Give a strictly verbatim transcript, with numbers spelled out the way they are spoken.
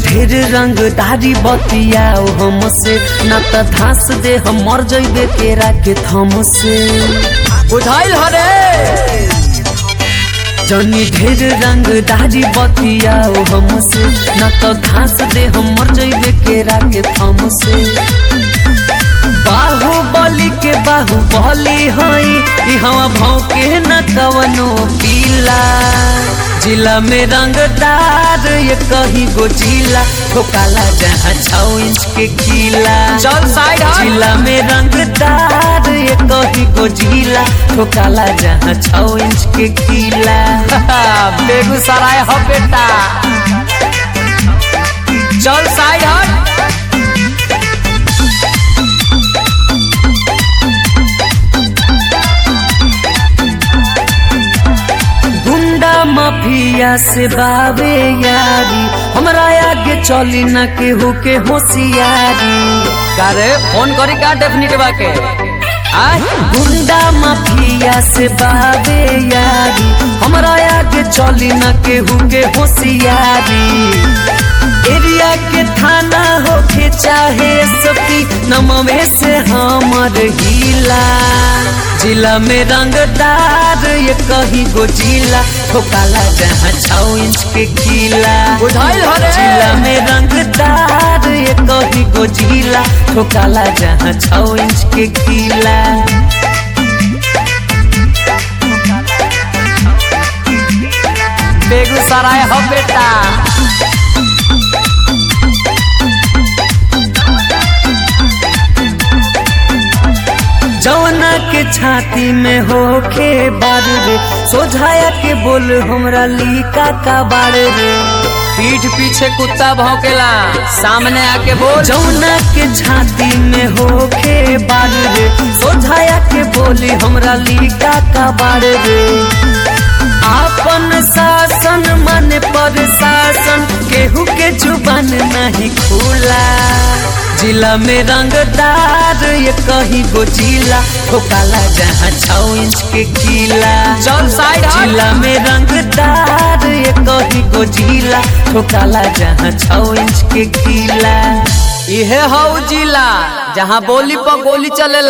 ढेर रंगदारी बतियाओ हमसे ना त धास दे हम मर जइबे केरा के थम से बुझाइल हरे जनी ढेर रंगदारी बतियाओ हमसे ना त धास दे हम मर जइबे केरा के थम से बाहुबली के बाहुबली हई ई हवा भौके न कवनो पीला जिला में रंगदार ये कहीं गो जिला ठोकाला जहाँ छौ इंच के किला चल साइड हट। जिला में रंगदार ये कहीं गो जिला ठोकाला जहाँ छौ इंच के किला बेगूसराय हो बेटा चल साइड हट। गुंडा माफिया से बावे यारी हमरा आगे चली न केहू के होशियारी करे फोन करी का डेफिनेट बाके आ गुंडा माफिया से बावे यारी हमरा आगे चली न केहू के होशियारी एरिया के थाना होके चाहे सती नमवे से हमर हिला जिला में रंगदार ये कहीं गो जिला ठोकाला जहाँ छौ इंच के किला बुझाइल हरे जिला में रंगदार ये कहीं गो जिला ठोकाला जहाँ छौ इंच के किला बेगूसराय हो बेटा जौना के छाती में होके बार रे सोझाया के बोल हमरा लीका का बार रे पीठ पीछे कुत्ता भौंकेला सामने आके बोल जौना के छाती में होके बार रे सोझाया के बोली हमरा लीका का बार रे आपन शासन माने पर शासन केहू के जुबान नहीं खुला जिला में रंगदार ये कहीं गो जिला ठोकाला जहाँ छौ इंच के किला चल साइड हट। जिला में रंगदार ये कहीं गो जिला ठोकाला जहाँ छौ इंच के किला इहे हौ जिला जहाँ बोली पर गोली चले